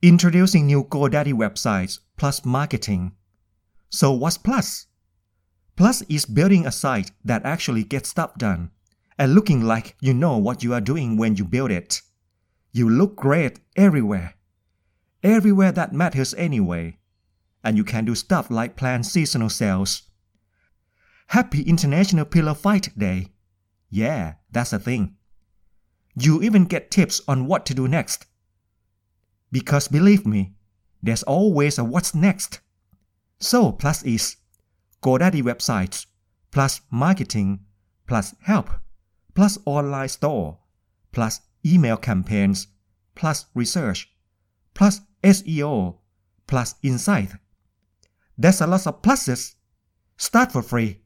Introducing new GoDaddy websites plus marketing. So what's Plus? Plus is building a site that actually gets stuff done and looking like you know what you are doing when you build it. You look great everywhere. Everywhere that matters anyway. And you can do stuff like plan seasonal sales. Happy International Pillow Fight Day. Yeah, that's a thing. You even get tips on what to do next. Because believe me, there's always a what's next. So Plus is GoDaddy websites, plus marketing, plus help, plus online store, plus email campaigns, plus research, plus SEO, plus insight. There's a lot of pluses. Start for free.